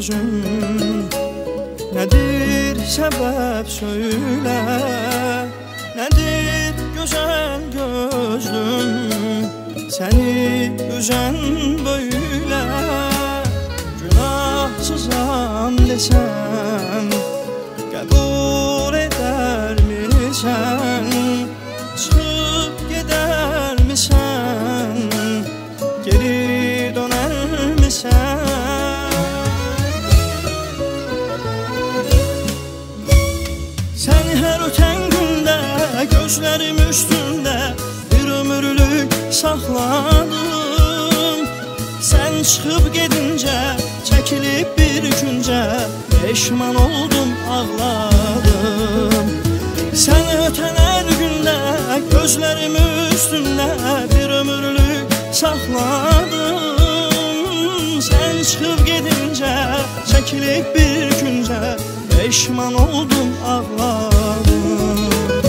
gözüm. Nedir sebep söyle, nedir güzel gözlüm, seni üzen böyle. Günahsızam desem kabul eder misin? Çıkıp gider misin? Geri döner misin? Sen her öten günde gözlerim üstünde bir ömürlük sakladım. Sen çıkıp gidince çekilip bir günce peşman oldum, ağladım. Sen öten her günde gözlerim üstünde bir ömürlük sakladım. Sen çıkıp gidince çekilip bir günce peşman oldum, ağladım.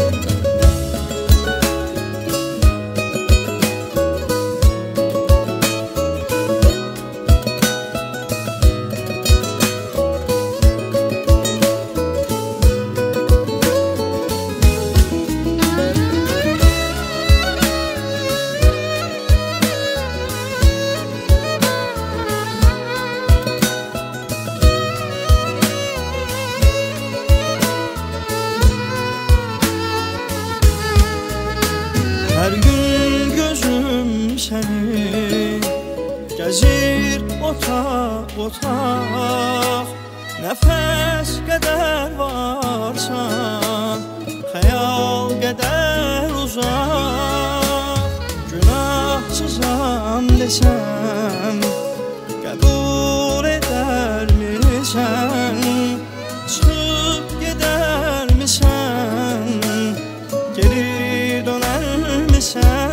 Her gün gözüm seni gezir otaq otaq. Nefes kadar varsan, hayal kadar uzak. Günahsızam desem kabul eder misin? Çıkıp gider misin? Geri döner misin?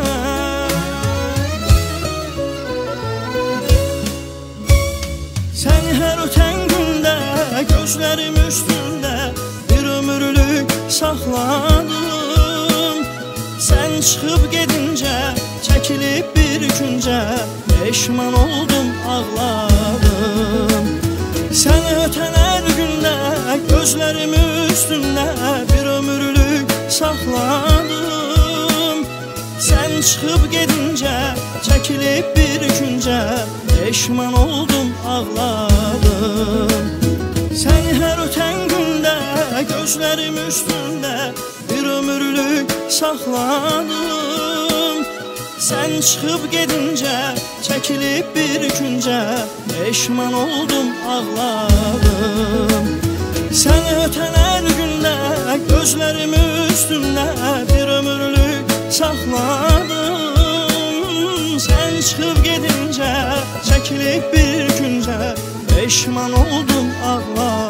Sen her öten günde gözlerim üstünde bir ömürlük sakladım. Sen çıkıp gidince çekilip bir günce peşman oldum, ağladım. Sen öten her günde gözlerim üstünde bir ömürlük sakladım. Sen çıkıp gidince çekilip bir günce peşman oldum, ağladım. Sen her öten günde gözlerim üstünde bir ömürlük sakladım. Sen çıkıp gidince çekilip bir günce peşman oldum, ağladım. Sen öten her günde gözlerim üstünde bir ömürlük sakladım. Sen çıkıp gidince çekilip bir günce peşman oldum, ağladım.